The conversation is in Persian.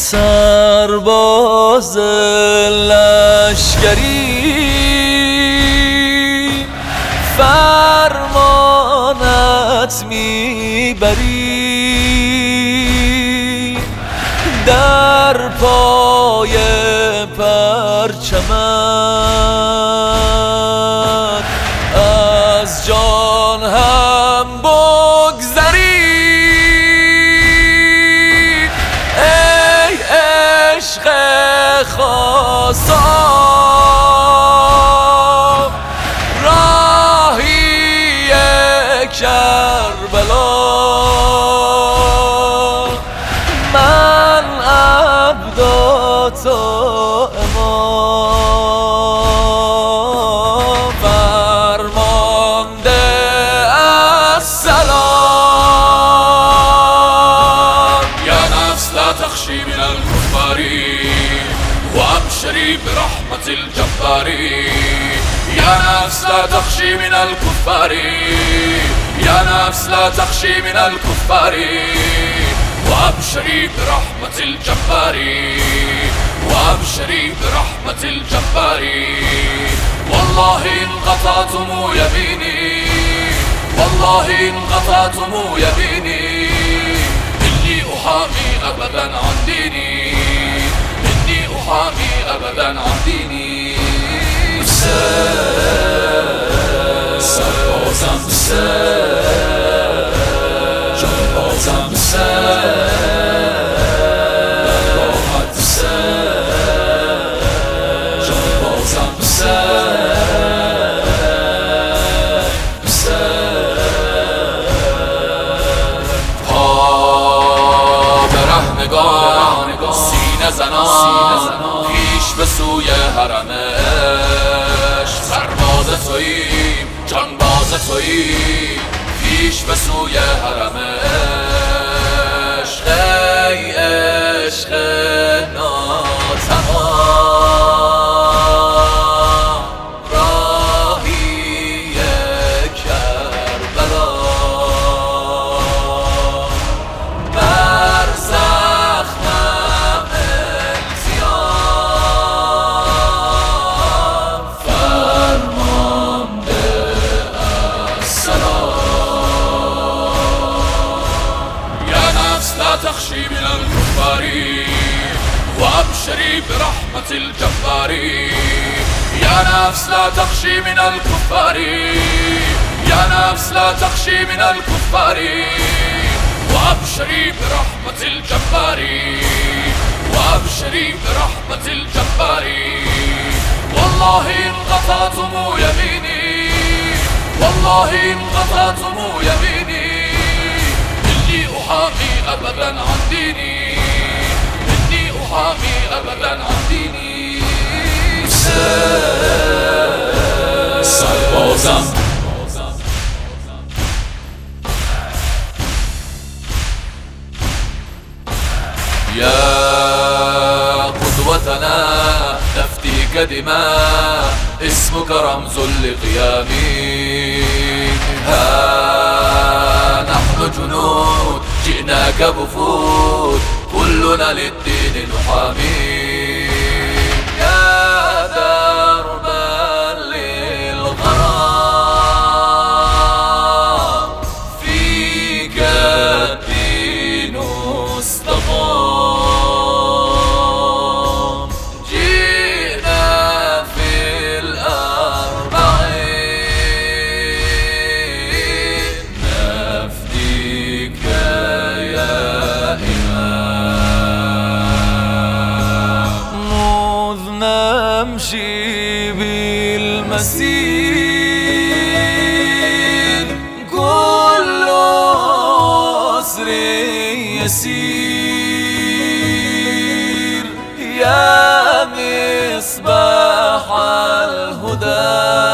سرباز لشکری فرمانت میبری در پای پرچمت از جان هم بگذری ای عشق خاصان راهی کربلا من عبد تو امام فرمانده السلام يا نفس لا تخشي من الكفار وابشري برحمة الجبار يا نفس لا تخشي من الكفار يا نفس لا تخشي من الكفار وابشري برحمة الجبار وابشري برحمة الجبار والله إن قطعتم يميني والله إن قطعتم يميني إني أحامي أبدا عن ديني إني أحامي أبدا عن ديني سربازم جانبازم راحت جانبازم پا برهنگان سینه زنان پیش به سوی حرمش سرباز توییم جانباز توییم پیش به سوی حرمش ای عشق ناتمام راهی کربلا بر زخمم التیام فرمانده السلام يا نفس لا تخشي من الكفار وابشري برحمة الجبار يا نفس لا تخشي من الكفار يا نفس لا تخشي من الكفار وابشري برحمة الجبار وابشري برحمة الجبار والله إن قطعتم يميني والله إن قطعتم يميني إني أحامي أبدا عن ديني إني أحامي أبدا عن ديني سربازم يا قدوتنا نفديك دماء اسمك رمز لقيامي ها نحن جنود جئناك بفود كلنا للدين نحامي يا دربا للغرام فيك الدين استقام جئنا في الأربعين نفديك يا نمشي بالمسير كل عسر يسير يا مصباح